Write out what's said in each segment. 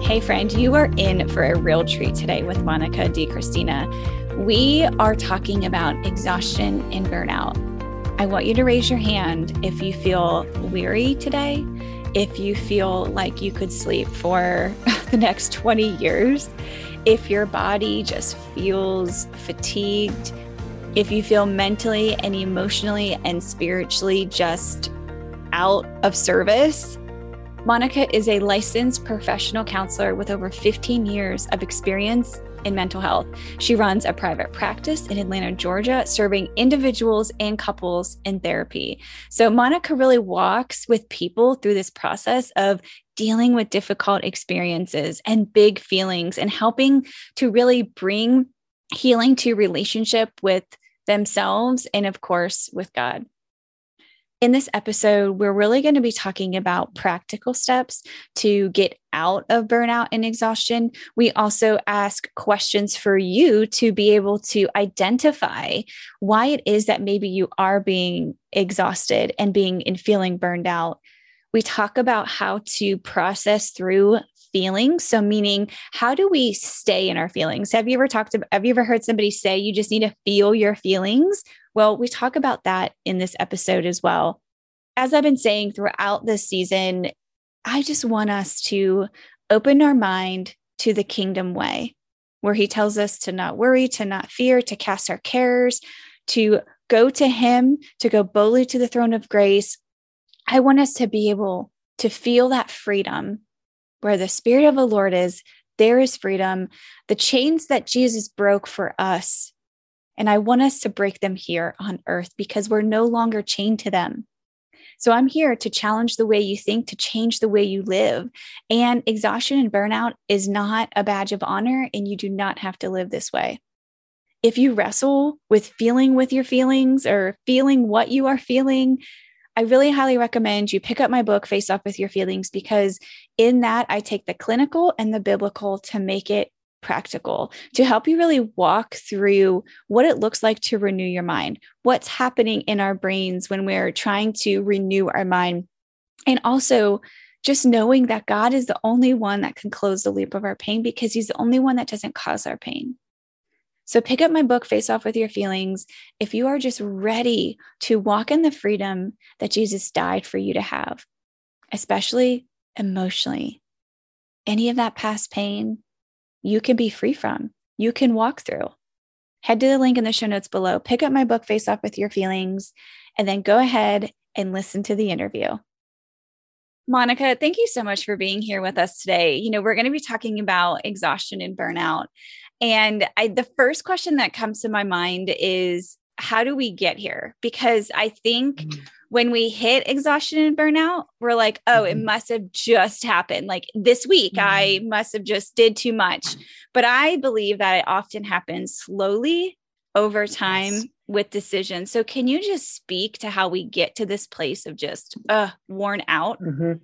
Hey friend, you are in for a real treat today with Monica DiCristina. We are talking about exhaustion and burnout. I want you to raise your hand if you feel weary today, if you feel like you could sleep for the next 20 years, if your body just feels fatigued, if you feel mentally and emotionally and spiritually just out of service. Monica is a licensed professional counselor with over 15 years of experience in mental health. She runs a private practice in Atlanta, Georgia, serving individuals and couples in therapy. So Monica really walks with people through this process of dealing with difficult experiences and big feelings and helping to really bring healing to relationship with themselves and, of course, with God. In this episode, we're really going to be talking about practical steps to get out of burnout and exhaustion. We also ask questions for you to be able to identify why it is that maybe you are being exhausted and feeling burned out. We talk about how to process through feelings. So meaning, how do we stay in our feelings? Have you ever heard somebody say you just need to feel your feelings? Well, we talk about that in this episode as well. As I've been saying throughout this season, I just want us to open our mind to the kingdom way, where he tells us to not worry, to not fear, to cast our cares, to go to him, to go boldly to the throne of grace. I want us to be able to feel that freedom where the Spirit of the Lord is, there is freedom, the chains that Jesus broke for us. And I want us to break them here on earth because we're no longer chained to them. So I'm here to challenge the way you think, to change the way you live. And exhaustion and burnout is not a badge of honor, and you do not have to live this way. If you wrestle with feeling with your feelings or feeling what you are feeling, I really highly recommend you pick up my book, Face Off with Your Feelings, because in that I take the clinical and the biblical to make it practical, to help you really walk through what it looks like to renew your mind, what's happening in our brains when we're trying to renew our mind. And also just knowing that God is the only one that can close the loop of our pain because he's the only one that doesn't cause our pain. So pick up my book, Face Off with Your Feelings, if you are just ready to walk in the freedom that Jesus died for you to have, especially emotionally. Any of that past pain, you can be free from, you can walk through. Head to the link in the show notes below, pick up my book, Face Off with Your Feelings, and then go ahead and listen to the interview. Monica, thank you so much for being here with us today. We're going to be talking about exhaustion and burnout. And the first question that comes to my mind is, how do we get here? Because I think when we hit exhaustion and burnout, we're like, oh, it must have just happened. Like this week, I must have just did too much. But I believe that it often happens slowly over time with decisions. So can you just speak to how we get to this place of just worn out?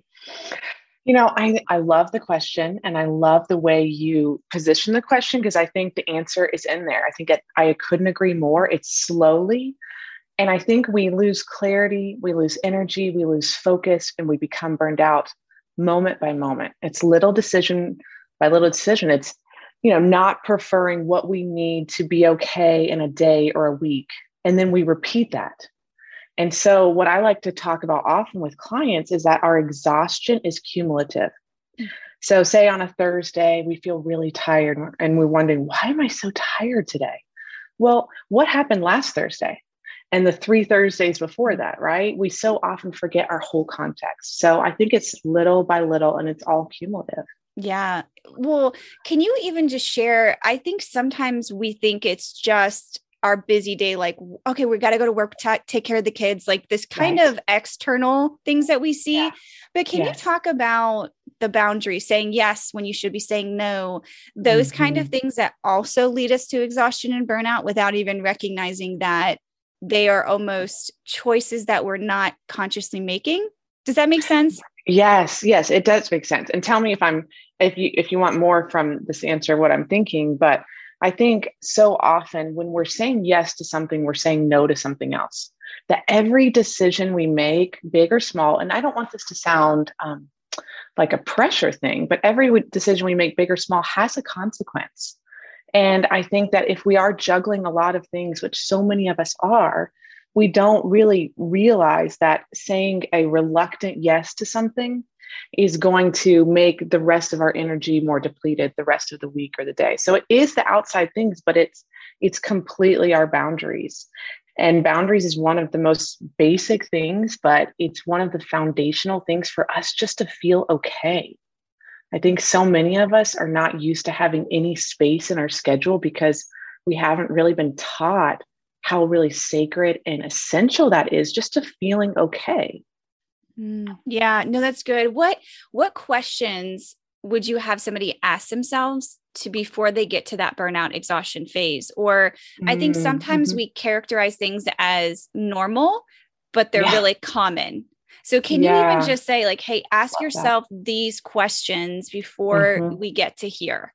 I love the question, and I love the way you position the question, because I think the answer is in there. I couldn't agree more. It's slowly. And I think we lose clarity, we lose energy, we lose focus, and we become burned out moment by moment. It's little decision by little decision. It's, not preferring what we need to be okay in a day or a week. And then we repeat that. And so what I like to talk about often with clients is that our exhaustion is cumulative. So say on a Thursday, we feel really tired and we're wondering, why am I so tired today? Well, what happened last Thursday and the 3 Thursdays before that, right? We so often forget our whole context. So I think it's little by little and it's all cumulative. Yeah. Well, can you even just share? I think sometimes we think it's just our busy day, like, okay, we got to go to work, take care of the kids, like this kind of external things that we see. But can you talk about the boundaries, saying yes when you should be saying no, those kind of things that also lead us to exhaustion and burnout without even recognizing that they are almost choices that we're not consciously making? Does that make sense? Yes, it does make sense. And tell me if you want more from this answer, what I'm thinking, but I think so often when we're saying yes to something, we're saying no to something else. That every decision we make, big or small, and I don't want this to sound like a pressure thing, but every decision we make, big or small, has a consequence. And I think that if we are juggling a lot of things, which so many of us are, we don't really realize that saying a reluctant yes to something is going to make the rest of our energy more depleted the rest of the week or the day. So it is the outside things, but it's completely our boundaries. And boundaries is one of the most basic things, but it's one of the foundational things for us just to feel okay. I think so many of us are not used to having any space in our schedule because we haven't really been taught how really sacred and essential that is just to feeling okay. Yeah, no, that's good. What questions would you have somebody ask themselves to before they get to that burnout exhaustion phase? Or I think sometimes we characterize things as normal, but they're really common. So can you even just say like, hey, ask yourself these questions before we get to here?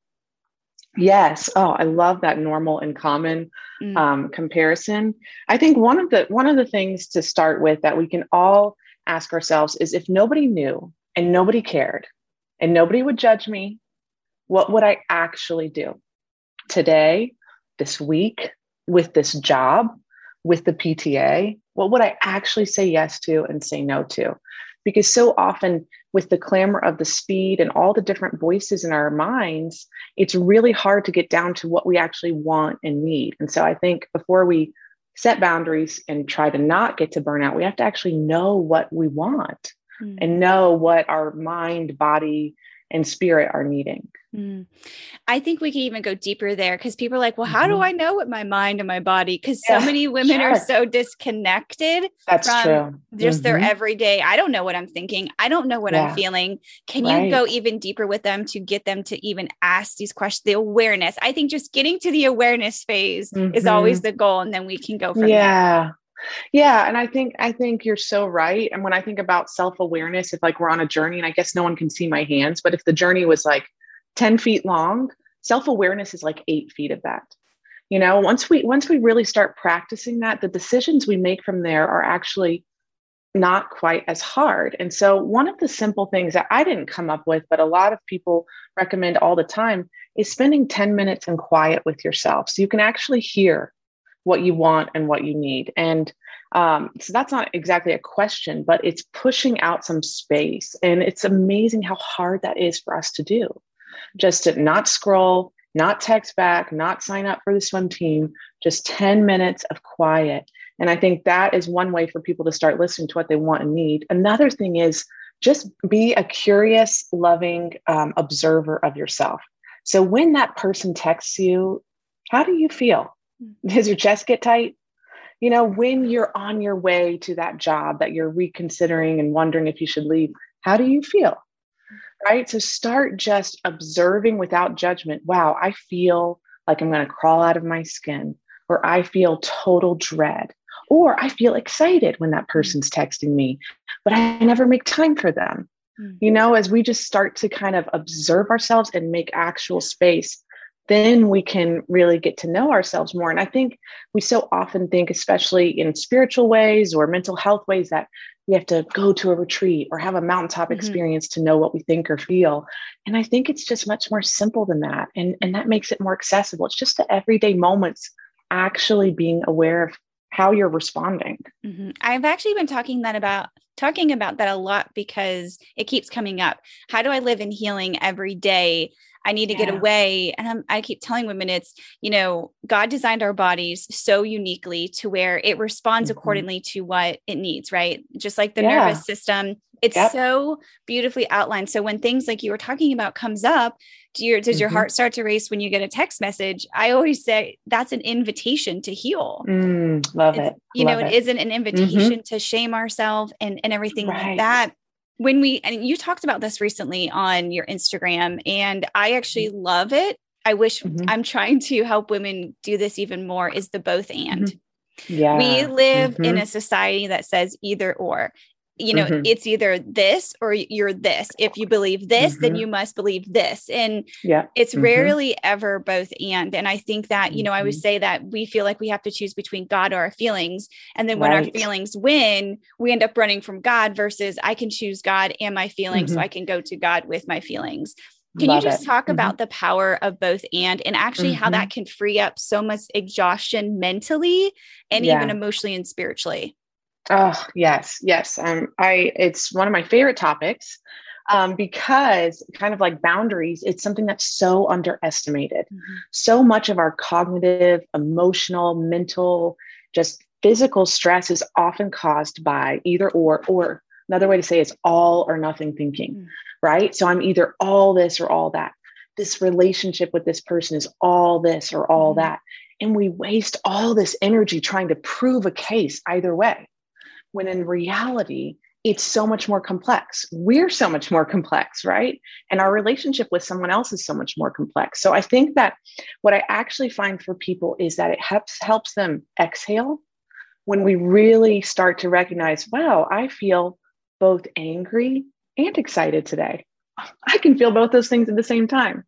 Yes. Oh, I love that normal and common comparison. I think one of the things to start with that we can all ask ourselves is, if nobody knew and nobody cared and nobody would judge me, what would I actually do today, this week, with this job, with the PTA? What would I actually say yes to and say no to? Because so often with the clamor of the speed and all the different voices in our minds, it's really hard to get down to what we actually want and need. And so I think before we set boundaries and try to not get to burnout, we have to actually know what we want and know what our mind, body, and spirit are needing. I think we can even go deeper there, because people are like, well, how do I know what my mind and my body? Because so many women are so disconnected from just their everyday. I don't know what I'm thinking. I don't know what I'm feeling. Can you go even deeper with them to get them to even ask these questions? The awareness. I think just getting to the awareness phase is always the goal. And then we can go from there. Yeah. And I think you're so right. And when I think about self-awareness, if like we're on a journey, and I guess no one can see my hands, but if the journey was like 10 feet long, self-awareness is like 8 feet of that. You know, once we really start practicing that, the decisions we make from there are actually not quite as hard. And so one of the simple things that I didn't come up with, but a lot of people recommend all the time, is spending 10 minutes in quiet with yourself. So you can actually hear what you want and what you need. And so that's not exactly a question, but it's pushing out some space. And it's amazing how hard that is for us to do. Just to not scroll, not text back, not sign up for the swim team, just 10 minutes of quiet. And I think that is one way for people to start listening to what they want and need. Another thing is just be a curious, loving observer of yourself. So when that person texts you, how do you feel? Does your chest get tight? You know, when you're on your way to that job that you're reconsidering and wondering if you should leave, how do you feel? Right? So start just observing without judgment. Wow, I feel like I'm going to crawl out of my skin, or I feel total dread, or I feel excited when that person's texting me, but I never make time for them. You know, as we just start to kind of observe ourselves and make actual space, then we can really get to know ourselves more. And I think we so often think, especially in spiritual ways or mental health ways, that we have to go to a retreat or have a mountaintop experience to know what we think or feel. And I think it's just much more simple than that. And that makes it more accessible. It's just the everyday moments, actually being aware of how you're responding. I've actually been talking about that a lot, because it keeps coming up. How do I live in healing every day? I need to get away. And I keep telling women, it's, you know, God designed our bodies so uniquely to where it responds accordingly to what it needs, right? Just like the nervous system, it's so beautifully outlined. So when things like you were talking about comes up, does your heart start to race when you get a text message? I always say that's an invitation to heal. Love it. You know, it isn't an invitation to shame ourselves and everything like that. And you talked about this recently on your Instagram, and I actually love it. I wish I'm trying to help women do this even more, is the both and. We live in a society that says either or. Mm-hmm. it's either this or you're this. If you believe this, then Mm-hmm. you must believe this. And Yeah. it's Mm-hmm. rarely ever both and. And I think that, I Mm-hmm. always say that we feel like we have to choose between God or our feelings. And then when our Right. feelings win, we end up running from God versus I can choose God and my feelings. So Mm-hmm. I can go to God with my feelings. Can you Love just it. talk Mm-hmm. about the power of both and actually how Mm-hmm. that can free up so much exhaustion mentally and even Yeah. emotionally and spiritually? Oh, yes, yes. It's one of my favorite topics, because kind of like boundaries, it's something that's so underestimated. Mm-hmm. So much of our cognitive, emotional, mental, just physical stress is often caused by either or another way to say it's all or nothing thinking, Mm-hmm. right? So I'm either all this or all that. This relationship with this person is all this or all Mm-hmm. that. And we waste all this energy trying to prove a case either way, when in reality, it's so much more complex. We're so much more complex, right? And our relationship with someone else is so much more complex. So I think that what I actually find for people is that it helps them exhale when we really start to recognize, wow, I feel both angry and excited today. I can feel both those things at the same time.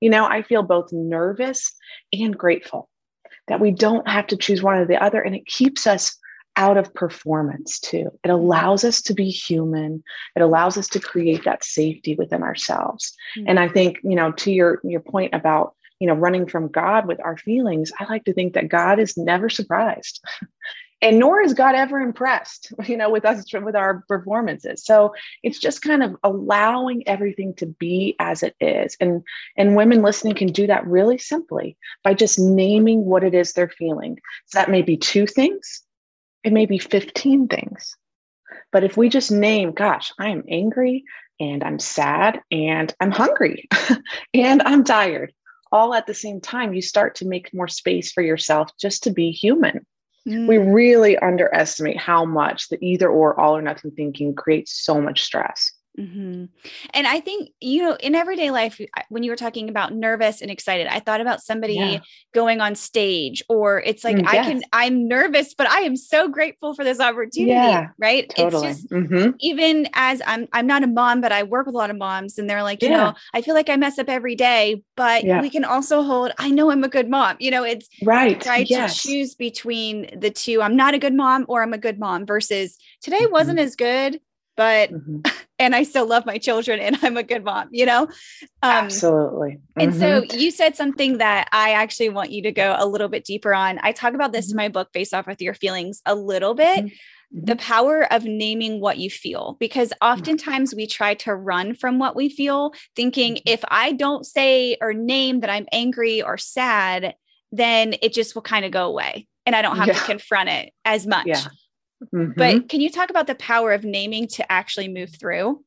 I feel both nervous and grateful, that we don't have to choose one or the other. And it keeps us out of performance too. It allows us to be human. It allows us to create that safety within ourselves. Mm-hmm. And I think, to your point about, running from God with our feelings, I like to think that God is never surprised. And nor is God ever impressed, with us, with our performances. So it's just kind of allowing everything to be as it is. And women listening can do that really simply by just naming what it is they're feeling. So that may be 2 things. It may be 15 things. But if we just name, gosh, I am angry and I'm sad and I'm hungry and I'm tired, all at the same time, you start to make more space for yourself just to be human. We really underestimate how much the either or, all or nothing thinking creates so much stress. Mm-hmm. And I think, in everyday life, when you were talking about nervous and excited, I thought about somebody going on stage, or it's like, Yes. I'm nervous, but I am so grateful for this opportunity. Yeah, right. totally. It's just, even as I'm not a mom, but I work with a lot of moms, and they're like, I feel like I mess up every day, but we can also hold, I know I'm a good mom. It's right. try to choose between the two. I'm not a good mom or I'm a good mom versus today wasn't as good, but and I still love my children and I'm a good mom, Absolutely. And so you said something that I actually want you to go a little bit deeper on. I talk about this in my book, Face Off with Your Feelings, a little bit, the power of naming what you feel, because oftentimes we try to run from what we feel, thinking if I don't say or name that I'm angry or sad, then it just will kind of go away and I don't have to confront it as much. Yeah. But can you talk about the power of naming to actually move through?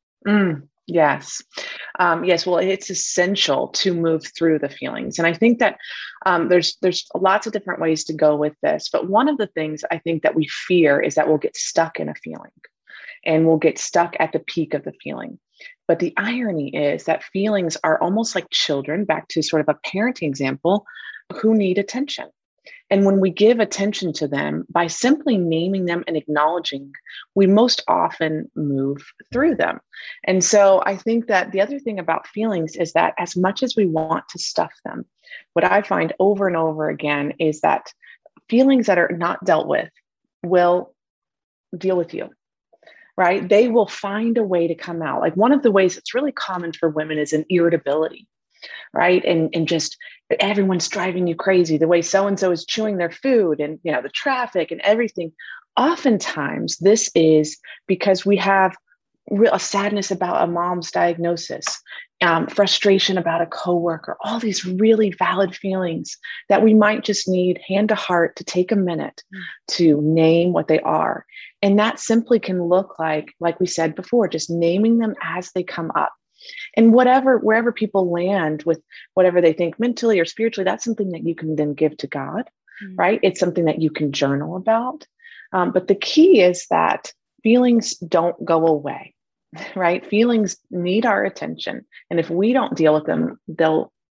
Yes. Yes. Well, it's essential to move through the feelings. And I think that there's lots of different ways to go with this. But one of the things I think that we fear is that we'll get stuck in a feeling and we'll get stuck at the peak of the feeling. But the irony is that feelings are almost like children, back to sort of a parenting example, who need attention. And when we give attention to them by simply naming them and acknowledging, we most often move through them. And so I think that the other thing about feelings is that as much as we want to stuff them, what I find over and over again is that feelings that are not dealt with will deal with you, right? They will find a way to come out. Like one of the ways that's really common for women is an irritability. Right. And just everyone's driving you crazy, the way so-and-so is chewing their food and, the traffic and everything. Oftentimes this is because we have a sadness about a mom's diagnosis, frustration about a coworker, all these really valid feelings that we might just need hand to heart to take a minute to name what they are. And that simply can look like we said before, just naming them as they come up. And wherever people land with whatever they think mentally or spiritually, that's something that you can then give to God, right? It's something that you can journal about. But the key is that feelings don't go away, right? Feelings need our attention. And if we don't deal with them, they'll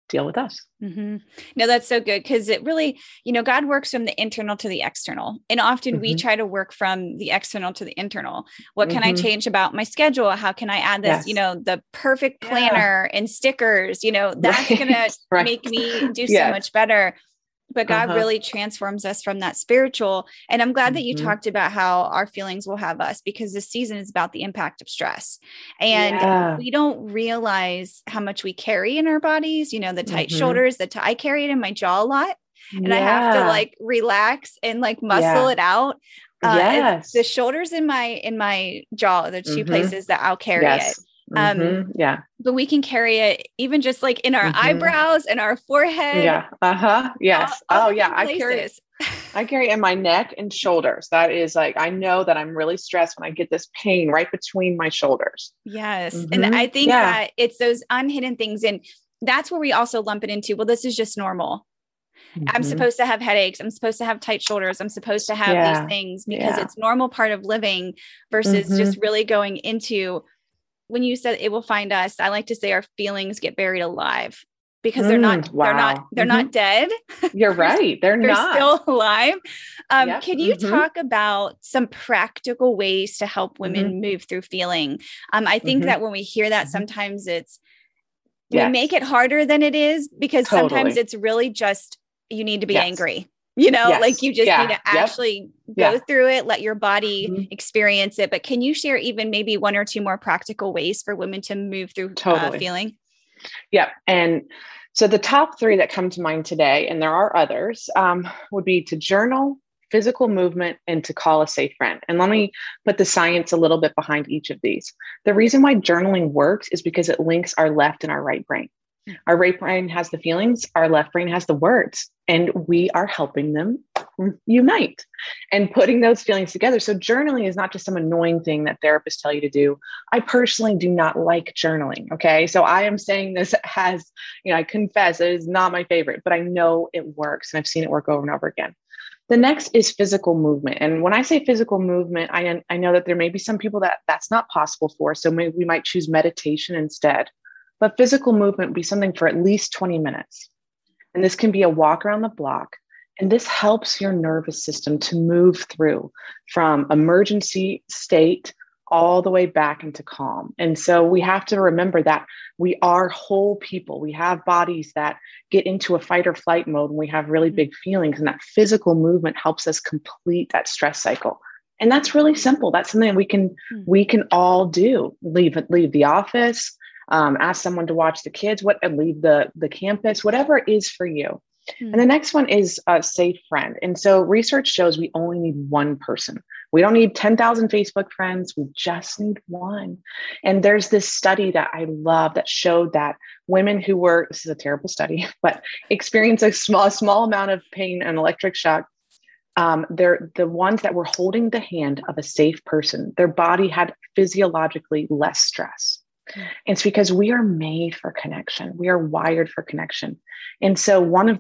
deal with us. Mm-hmm. No, that's so good. Cause it really, God works from the internal to the external. And often we try to work from the external to the internal. What can I change about my schedule? How can I add this, the perfect planner and stickers, that's going to make me do so much better. But God really transforms us from that spiritual. And I'm glad that you talked about how our feelings will have us, because this season is about the impact of stress. And we don't realize how much we carry in our bodies, the tight shoulders, I carry it in my jaw a lot, and I have to like relax and like muscle it out. The shoulders in my jaw are the two places that I'll carry it. But we can carry it even just like in our eyebrows and our forehead. Yes. I carry in my neck and shoulders. That is like, I know that I'm really stressed when I get this pain right between my shoulders. Yes. And I think that it's those unhidden things. And that's where we also lump it into, well, this is just normal. I'm supposed to have headaches. I'm supposed to have tight shoulders. I'm supposed to have these things because it's normal part of living, versus just really going into, when you said it will find us, I like to say our feelings get buried alive, because they're not dead. You're right. They're still alive. Can you talk about some practical ways to help women move through feeling? I think that when we hear that, sometimes we make it harder than it is, because sometimes it's really just, you need to be angry. Like you just need to actually go through it, let your body experience it. But can you share even maybe one or two more practical ways for women to move through feeling? Yeah. And so the top three that come to mind today, and there are others, would be to journal, physical movement, and to call a safe friend. And let me put the science a little bit behind each of these. The reason why journaling works is because it links our left and our right brain. Our right brain has the feelings, our left brain has the words, and we are helping them unite and putting those feelings together. So journaling is not just some annoying thing that therapists tell you to do. I personally do not like journaling. Okay. So I am saying this as, I confess it is not my favorite, but I know it works and I've seen it work over and over again. The next is physical movement. And when I say physical movement, I know that there may be some people that that's not possible for. So maybe we might choose meditation instead. But physical movement would be something for at least 20 minutes. And this can be a walk around the block. And this helps your nervous system to move through from emergency state all the way back into calm. And so we have to remember that we are whole people. We have bodies that get into a fight or flight mode when we have really big feelings. And that physical movement helps us complete that stress cycle. And that's really simple. That's something we can all do. Leave the office. Ask someone to watch the kids, leave the campus, whatever it is for you. And the next one is a safe friend. And so research shows we only need one person. We don't need 10,000 Facebook friends. We just need one. And there's this study that I love that showed that women who were, this is a terrible study, but experience a small amount of pain and electric shock. They're the ones that were holding the hand of a safe person. Their body had physiologically less stress. It's because we are made for connection. We are wired for connection. And so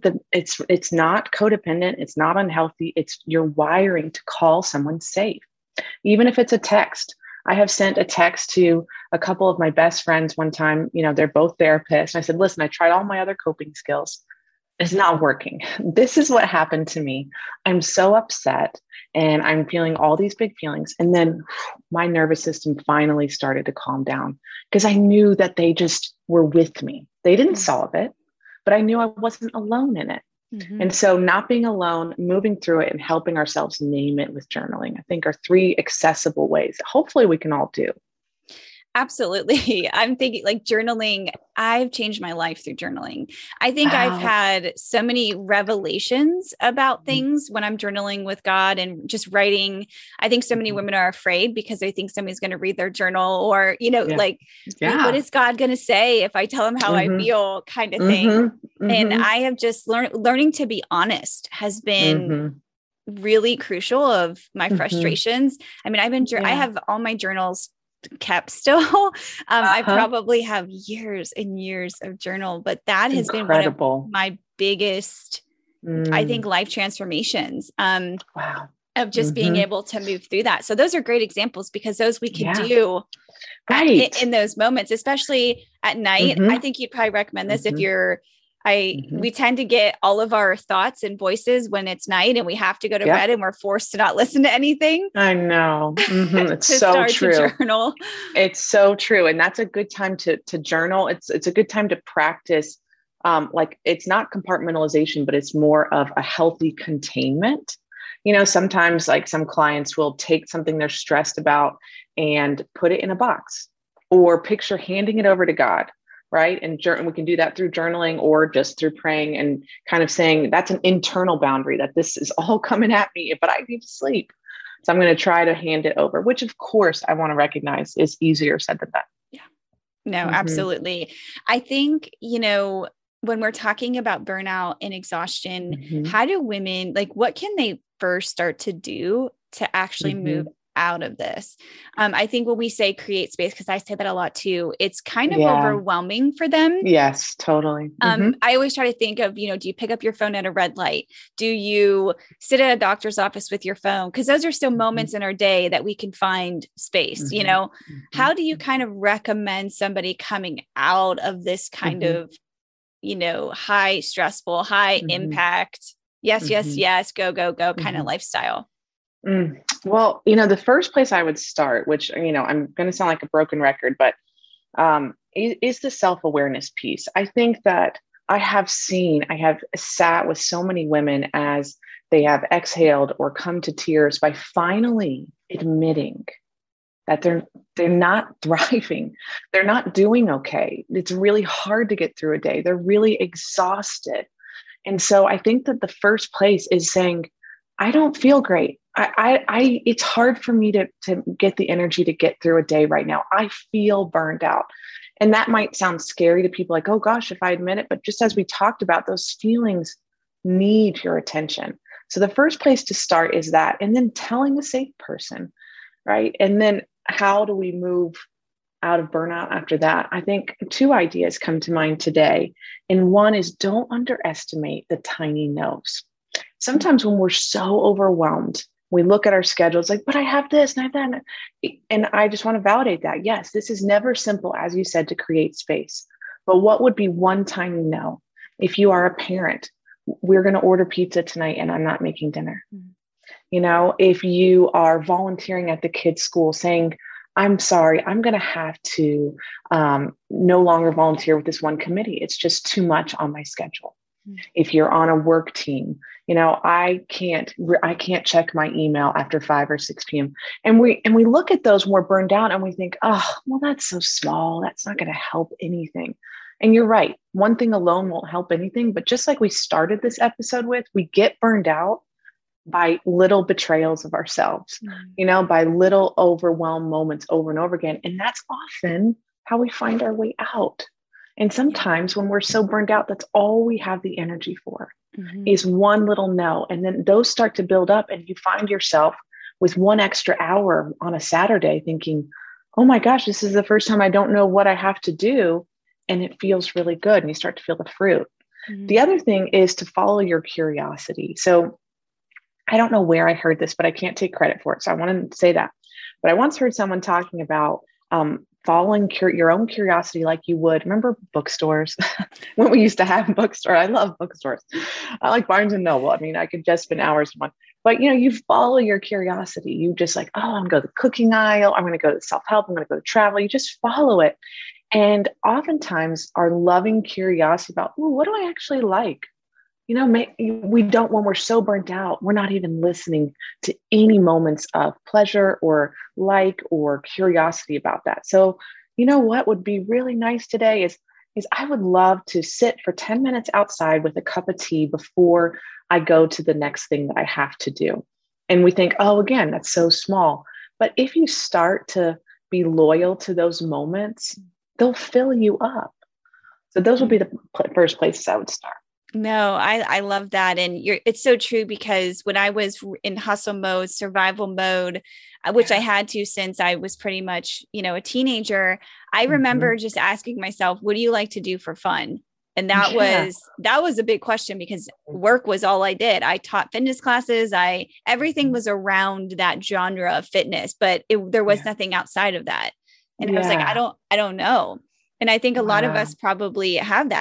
it's not codependent. It's not unhealthy. It's your wiring to call someone safe. Even if it's a text. I have sent a text to a couple of my best friends one time, they're both therapists. And I said, listen, I tried all my other coping skills. It's not working. This is what happened to me. I'm so upset and I'm feeling all these big feelings. And then my nervous system finally started to calm down because I knew that they just were with me. They didn't solve it, but I knew I wasn't alone in it. And so not being alone, moving through it and helping ourselves name it with journaling, I think are three accessible ways that hopefully we can all do. Absolutely. I'm thinking like journaling. I've changed my life through journaling. I think I've had so many revelations about things when I'm journaling with God and just writing. I think so many women are afraid because they think somebody's going to read their journal or, what is God going to say if I tell him how I feel kind of thing. And I have just learning to be honest has been really crucial of my frustrations. I mean, I have all my journals kept still. I probably have years and years of journal, but that has been one of my biggest, I think, life transformations of just being able to move through that. So those are great examples because those we can do in those moments, especially at night. I think you'd probably recommend this if you're We tend to get all of our thoughts and voices when it's night and we have to go to bed and we're forced to not listen to anything. I know. It's to so start true. To journal. It's so true. And that's a good time to journal. It's a good time to practice. Like it's not compartmentalization, but it's more of a healthy containment. Sometimes like some clients will take something they're stressed about and put it in a box or picture handing it over to God. Right. And we can do that through journaling or just through praying and kind of saying that's an internal boundary that this is all coming at me, but I need to sleep. So I'm going to try to hand it over, which of course I want to recognize is easier said than done. Yeah, no, absolutely. I think, when we're talking about burnout and exhaustion, how do women, what can they first start to do to actually move out of this? I think when we say create space, because I say that a lot too, it's kind of overwhelming for them. Yes, totally. I always try to think of, do you pick up your phone at a red light? Do you sit at a doctor's office with your phone? Because those are still moments in our day that we can find space, How do you kind of recommend somebody coming out of this kind of, high stressful, high impact, yes, go, kind of lifestyle? Well, the first place I would start, which, I'm going to sound like a broken record, but is the self-awareness piece. I think that I have sat with so many women as they have exhaled or come to tears by finally admitting that they're not thriving. They're not doing okay. It's really hard to get through a day. They're really exhausted. And so I think that the first place is saying, I don't feel great. It's hard for me to get the energy to get through a day right now. I feel burned out. And that might sound scary to people like, oh gosh, if I admit it, but just as we talked about, those feelings need your attention. So the first place to start is that, and then telling a safe person, right? And then how do we move out of burnout after that? I think two ideas come to mind today. And one is don't underestimate the tiny no's. Sometimes when we're so overwhelmed, we look at our schedules like, but I have this and I have that. And I just want to validate that. Yes, this is never simple, as you said, to create space. But what would be one tiny no? If you are a parent, we're going to order pizza tonight and I'm not making dinner. If you are volunteering at the kids' school saying, I'm sorry, I'm going to have to no longer volunteer with this one committee. It's just too much on my schedule. If you're on a work team, I can't check my email after 5 or 6 p.m. And we look at those when we're burned out and we think, oh, well, that's so small. That's not going to help anything. And you're right. One thing alone won't help anything. But just like we started this episode with, we get burned out by little betrayals of ourselves, by little overwhelmed moments over and over again. And that's often how we find our way out. And sometimes when we're so burned out, that's all we have the energy for is one little no. And then those start to build up and you find yourself with one extra hour on a Saturday thinking, oh my gosh, this is the first time I don't know what I have to do. And it feels really good. And you start to feel the fruit. The other thing is to follow your curiosity. So I don't know where I heard this, but I can't take credit for it. So I want to say that. But I once heard someone talking about following your own curiosity like you would. Remember bookstores? When we used to have bookstores. I love bookstores. I like Barnes and Noble. I mean, I could just spend hours on one. But, you follow your curiosity. You just like, oh, I'm going to go to the cooking aisle. I'm going to go to self-help. I'm going to go to travel. You just follow it. And oftentimes our loving curiosity about, oh, what do I actually like? We don't, when we're so burnt out, we're not even listening to any moments of pleasure or or curiosity about that. So, what would be really nice today is I would love to sit for 10 minutes outside with a cup of tea before I go to the next thing that I have to do. And we think, oh, again, that's so small. But if you start to be loyal to those moments, they'll fill you up. So those would be the first places I would start. No, I love that. And it's so true because when I was in hustle mode, survival mode, which I had to since I was pretty much, a teenager, I remember just asking myself, what do you like to do for fun? And that was a big question because work was all I did. I taught fitness classes. Everything was around that genre of fitness, but there was nothing outside of that. And I was like, I don't know. And I think a lot of us probably have that.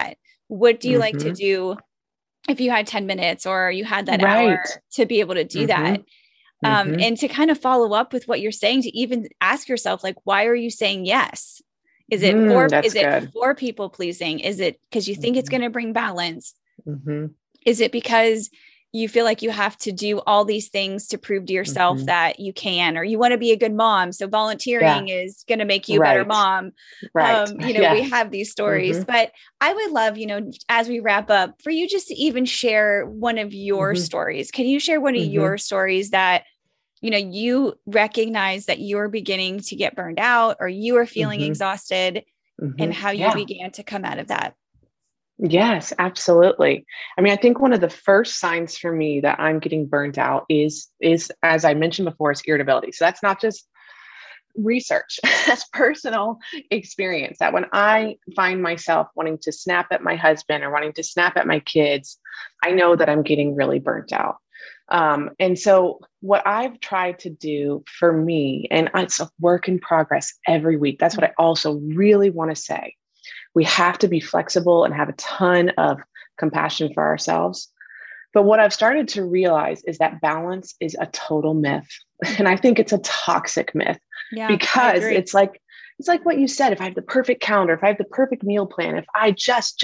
what do you like to do if you had 10 minutes or you had that hour to be able to do that? And to kind of follow up with what you're saying, to even ask yourself, like, why are you saying yes? Is it for people pleasing? Is it because you think it's going to bring balance? Is it because you feel like you have to do all these things to prove to yourself that you can, or you want to be a good mom? So volunteering is going to make you a better mom. We have these stories, but I would love, as we wrap up, for you just to even share one of your stories. Can you share one of your stories that, you recognize that you're beginning to get burned out, or you are feeling exhausted, and how you began to come out of that? Yes, absolutely. I mean, I think one of the first signs for me that I'm getting burnt out is, as I mentioned before, is irritability. So that's not just research, that's personal experience, that when I find myself wanting to snap at my husband or wanting to snap at my kids, I know that I'm getting really burnt out. And so what I've tried to do for me, and it's a work in progress every week. That's what I also really want to say. We have to be flexible and have a ton of compassion for ourselves. But what I've started to realize is that balance is a total myth. And I think it's a toxic myth, because it's like what you said. If I have the perfect calendar, if I have the perfect meal plan, if I just,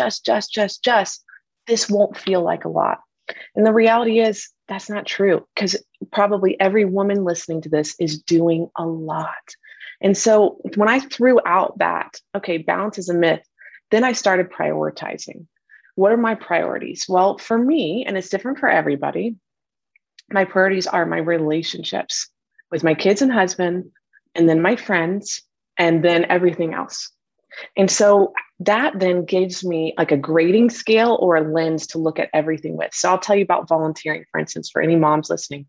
this won't feel like a lot. And the reality is that's not true, because probably every woman listening to this is doing a lot. And so when I threw out that, okay, balance is a myth, then I started prioritizing. What are my priorities? Well, for me, and it's different for everybody, my priorities are my relationships with my kids and husband, and then my friends, and then everything else. And so that then gives me like a grading scale or a lens to look at everything with. So I'll tell you about volunteering, for instance, for any moms listening.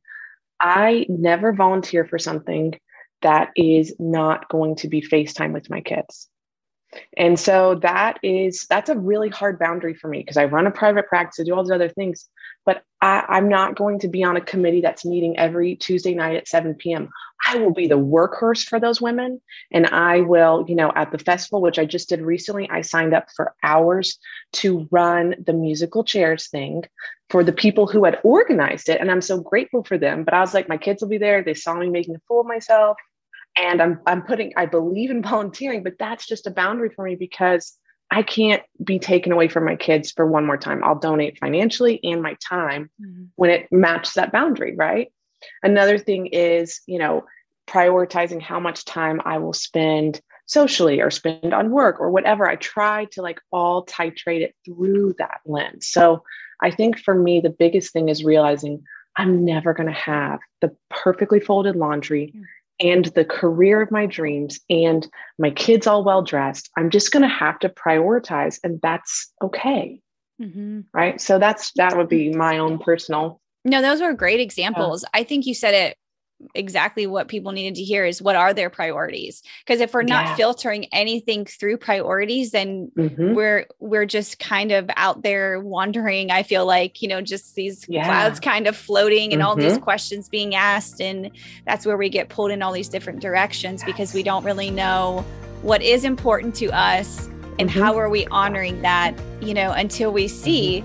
I never volunteer for something that is not going to be FaceTime with my kids. And so that's a really hard boundary for me, because I run a private practice, I do all these other things, but I'm not going to be on a committee that's meeting every Tuesday night at 7 p.m. I will be the workhorse for those women. And I will, at the festival, which I just did recently, I signed up for hours to run the musical chairs thing for the people who had organized it. And I'm so grateful for them. But I was like, my kids will be there. They saw me making a fool of myself. And I believe in volunteering, but that's just a boundary for me, because I can't be taken away from my kids for one more time. I'll donate financially and my time when it matches that boundary, right? Another thing is, prioritizing how much time I will spend socially or spend on work or whatever. I try to all titrate it through that lens. So I think for me, the biggest thing is realizing I'm never going to have the perfectly folded laundry and the career of my dreams and my kids all well-dressed. I'm just going to have to prioritize, and that's okay. Right. So that would be my own personal. No, those were great examples. I think you said it exactly what people needed to hear, is what are their priorities? Because if we're not filtering anything through priorities, then we're just kind of out there wandering. I feel like, just these clouds kind of floating and all these questions being asked. And that's where we get pulled in all these different directions, because we don't really know what is important to us and how are we honoring that, until we see.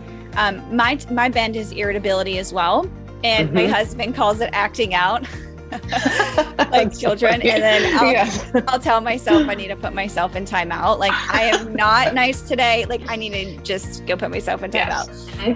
My bend is irritability as well. And my husband calls it acting out. Like children. And then I'll tell myself I need to put myself in timeout. Like, I am not nice today. Like, I need to just go put myself in timeout.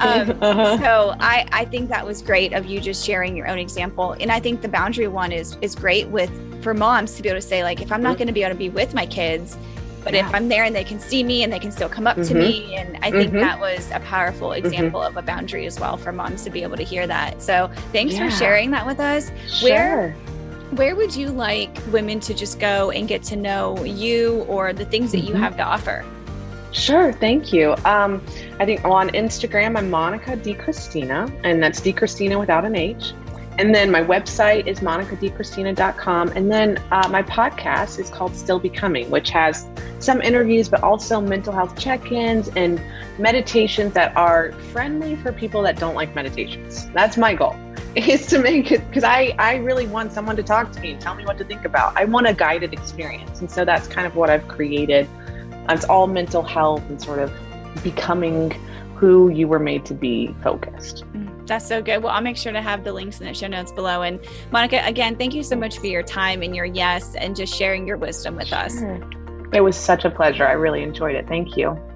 So I think that was great of you just sharing your own example. And I think the boundary one is great for moms to be able to say, like, if I'm not going to be able to be with my kids, but if I'm there and they can see me and they can still come up to me. And I think that was a powerful example of a boundary as well for moms to be able to hear that. So thanks for sharing that with us. Sure. Where would you like women to just go and get to know you or the things that you have to offer? Sure. Thank you. I think on Instagram, I'm Monica DiChristina, and that's DiChristina without an H. And then my website is monicadchristina.com. And then my podcast is called Still Becoming, which has some interviews, but also mental health check-ins and meditations that are friendly for people that don't like meditations. That's my goal, is to make it, because I really want someone to talk to me and tell me what to think about. I want a guided experience. And so that's kind of what I've created. It's all mental health and sort of becoming who you were made to be focused. That's so good. Well, I'll make sure to have the links in the show notes below. And Monica, again, thank you so much for your time and your yes, and just sharing your wisdom with us. It was such a pleasure. I really enjoyed it. Thank you.